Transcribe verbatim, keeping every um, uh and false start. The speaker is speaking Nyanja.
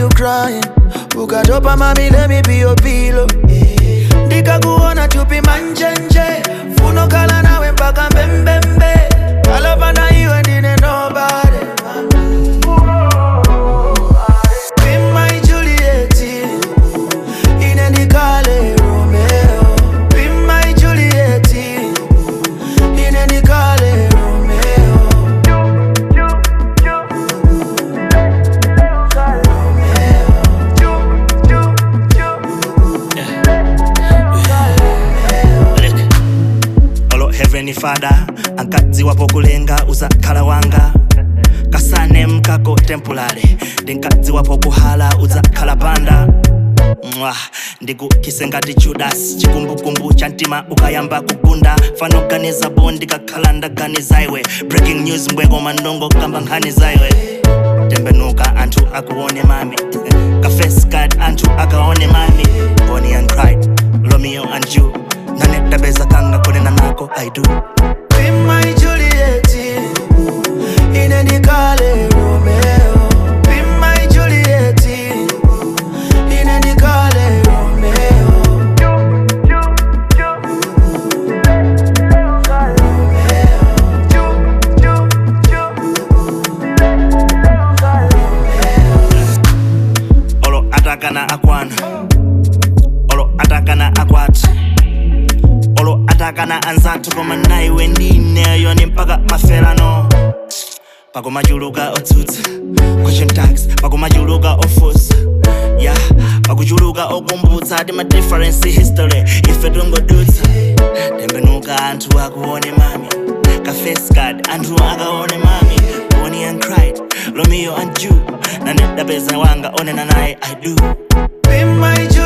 you crying. Ukatopa mami, let me be your pillow. Ndika kuona chupi manjenje. Funo kala nawe mpaka mbembembe. Kalapa na iwe ndine nobody. Be my Juliet. Ine nikale Romeo. Be my Juliet. Ine nikale Romeo. Heavenly Father, ankadzi wapo kulenga uzakhala wanga. Kasane mkako temporary, ndinkadzi wapo kuhala uzakhala panda. Mwah, ndiku kisengati Judas, chikumbukumbu chantima ukayamba kugunda. Fanoganiza bondi kakhala ndaganiza iwe. Breaking news mbwego mandongo kamba nkhani zaiwe. Tembenuka antu akuone mami, ka face card antu akaone mami. Bonnie and Clyde, Romeo and Ju. Nane tabeza kanga kunena nako I do. Be my Juliet. Ine nikale Romeo. Be my Juliet. Ine nikale Romeo. Olo atakana akwana, olo atakana akwati, olo atakana anzatu koma naiwe ndineyo ni mpaka maferano. Pako majuluka otsutsa question tags, pako majuluka ofusa. Yeah, pako juluka okumbutsa ati ma difference history ife tungodutsa. Tembenuka antu akuone mami, ka face card antu akaone mami. Bonnie and Clyde, Romeo and Ju. Nane tabeza wanga onena naye I do. Be my Juliet.